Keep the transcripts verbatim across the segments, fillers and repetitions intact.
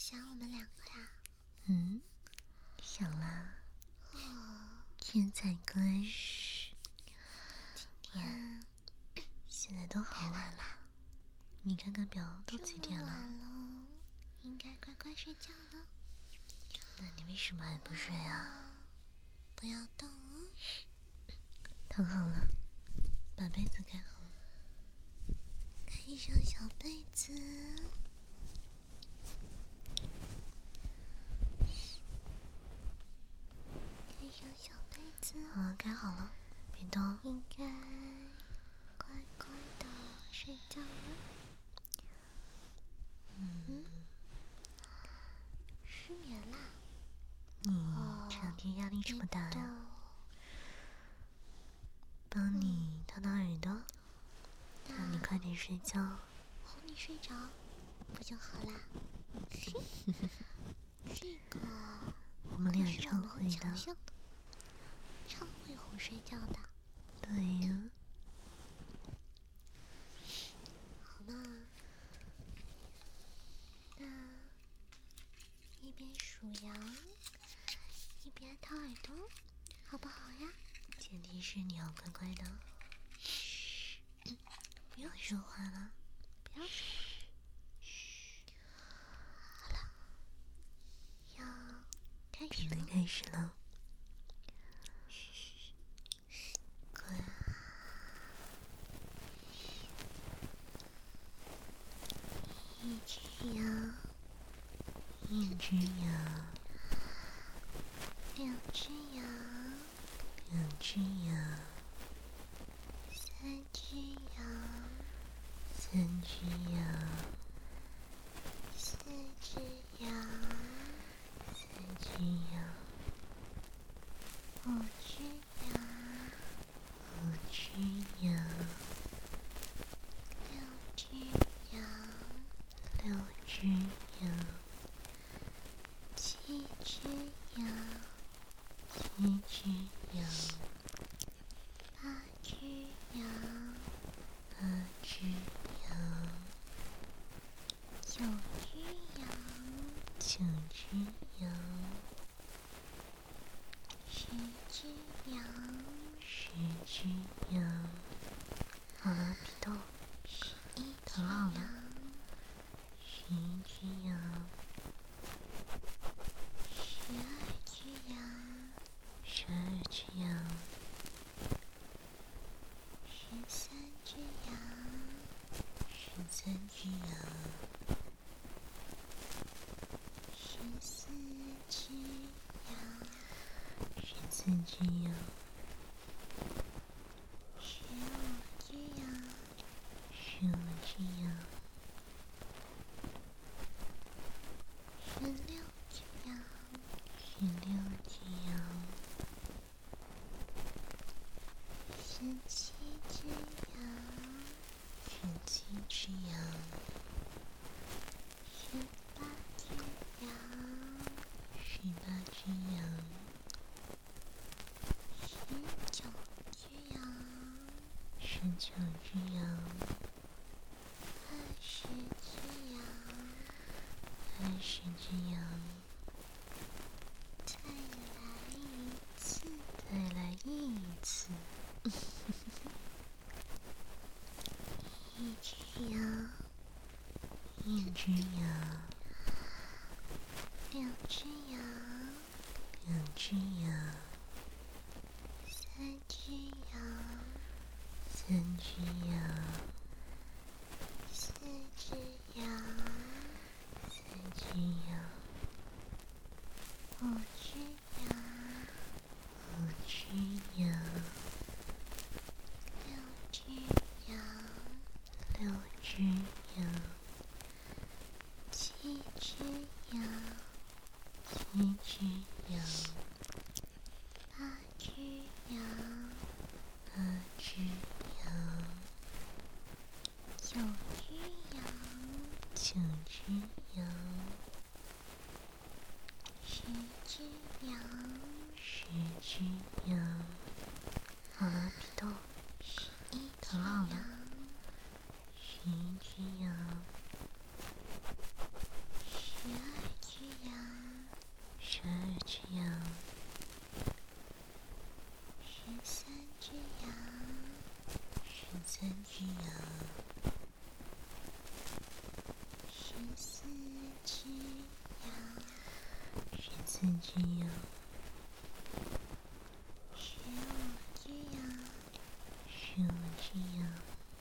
想我们两个呀？ 嗯，想啦。 哦， 天才乖。嘘，今天现在都好晚了，你看看表都几点了？ 这么晚了，应该乖乖睡觉了。 那你为什么还不睡啊？ 不要动哦。 躺好了，把被子盖好。 盖上小被子。盖上小被子。 好，盖好了，别动。 应该乖乖的睡觉了。嗯，失眠啦。 你这两天压力这么大呀？帮你掏掏耳朵，让你快点睡觉。 哄你睡着不就好啦？这个我们俩唱会的， 唱会哄睡觉的。 对呀。 好嘛，那一边数羊，一边掏耳朵，好不好呀？ 前提是你要乖乖的。嘘，不要说话了， 不要说话。嘘，好了，要开始了。 开始了。 嘘， 乖。 一只羊， 一只羊， 两只羊， 两只羊， 三只羊， 三只羊， 四只羊， 三只羊， 五只羊， 五只羊， 六只羊， 六只羊， 七只羊， 七只羊， 八只羊， 八只羊， 九只羊， 九只羊， 十只羊， 十只羊。好了，别动。 十一只躺好了。 羊， 十一只羊， 十二只羊， 十二只羊， 十三只羊， 十三只羊， 十四只羊， 十四只羊， 十五只羊， 十五只羊， 十六只羊， 十六只羊， 十七只羊， 十七只羊， 十八只羊， 十八只羊， 十九只羊， 十九只羊， 二十只羊， 二十只羊， 再来一次， 再来一次。 一只羊， 一只羊， 两只羊， 两只羊， 三只羊， 三只羊， 四只羊， 四只羊， 五只羊， 五只羊， 六只羊， 六只羊， 七只羊， 七只羊， 八只羊， 八只羊， 九只羊， 九只羊， 十只羊， 十只羊。好了，别动。 十一只躺好了。 羊， 十一只羊， 十二只羊， 十五只羊， 十五只羊，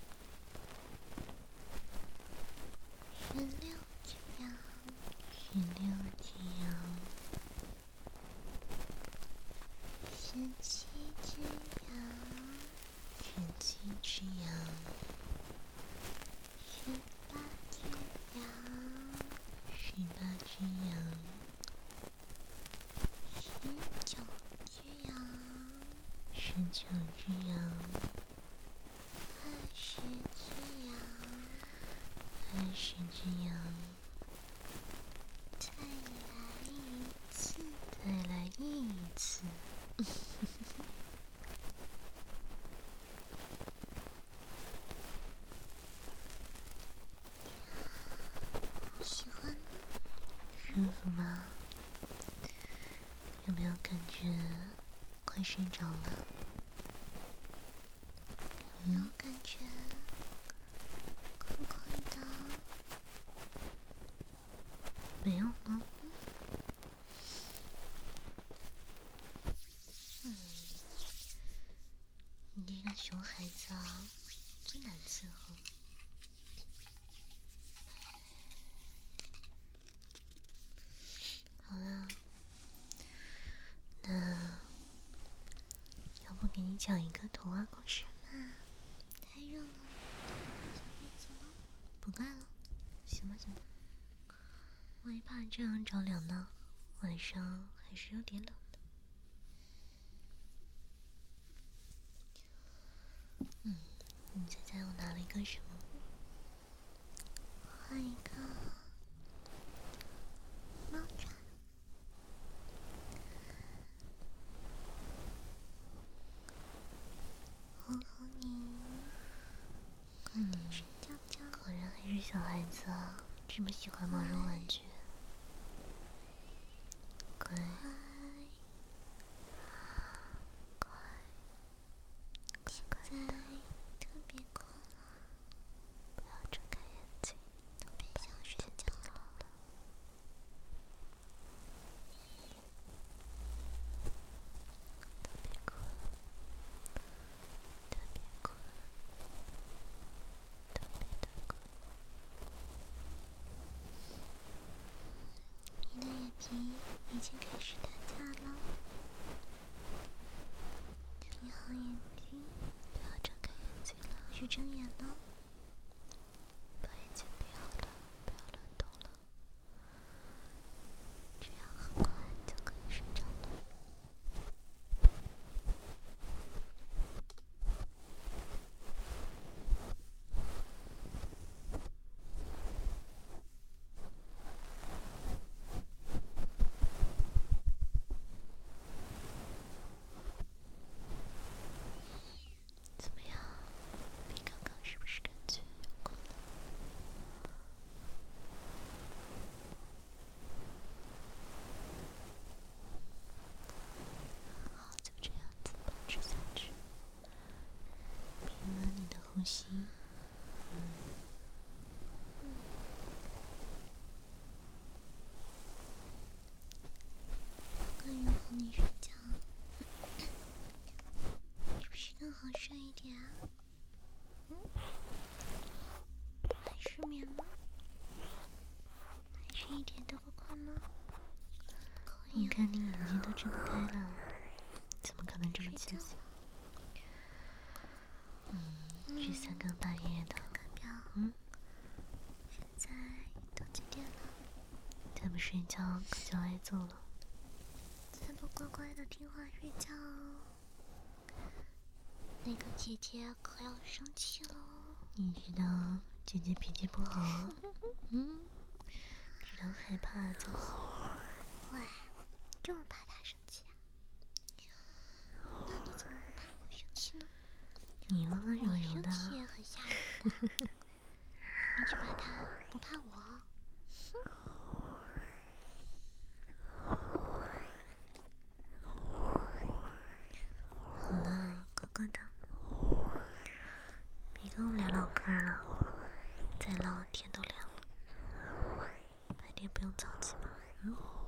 十六只羊， 十六只羊， 十七只羊， 十七只羊， 十八只羊， 十八只羊， 十九只羊， 十九只羊， 二十只羊， 二十只羊， 再来一次， 再来一次。 喜欢吗？ 舒服吗？有没有感觉快睡着了？ 有没有感觉困困的？ 没有吗？嗯，你这个熊孩子啊，真难伺候。好了，那要不给你讲一个童话故事？ 太热了，小被子吗？ 不盖了，行吧行吧。我也怕这样着凉呢，晚上还是有点冷的。嗯，你猜猜我拿了一个什么？ 换一个猫爪。哄哄你， 嗯， 睡觉觉。 果然还是小孩子啊，这么喜欢毛绒玩具。乖，乖， 现在特别困了， 不要睁开眼睛， 特别想睡觉了。 特别困，特别困，特别的困。 你的眼皮已经开始打架了，闭好眼睛， 不要睁开眼睛了， 去睁眼了。 把眼睛闭好了，不要乱动了，这样很快就可以睡着了。怎么样？比刚刚是不是感觉有困了？好，就这样子保持下去，平稳你的呼吸。 更愿哄你睡觉，是不是更好睡一点啊？嗯，还失眠吗？还是一点都不困吗？不可以啊， 你看你眼睛都睁不开了，怎么可能这么清醒？嗯，是三更半夜的。 看表， 嗯， 现在都几点了？ 再不睡觉可就挨揍了。 再不乖乖的听话睡觉哦，那个姐姐可要生气了哦。 你知道姐姐脾气不好，嗯，知道害怕就好。 喂，这么怕她生气啊？那你怎么不怕我生气呢？ 你温温柔我柔的， 生气也很吓人的。你只怕她，不怕我。 好了，乖乖的，别跟我聊唠嗑了，再唠天都亮了。白天不用早起吗？嗯。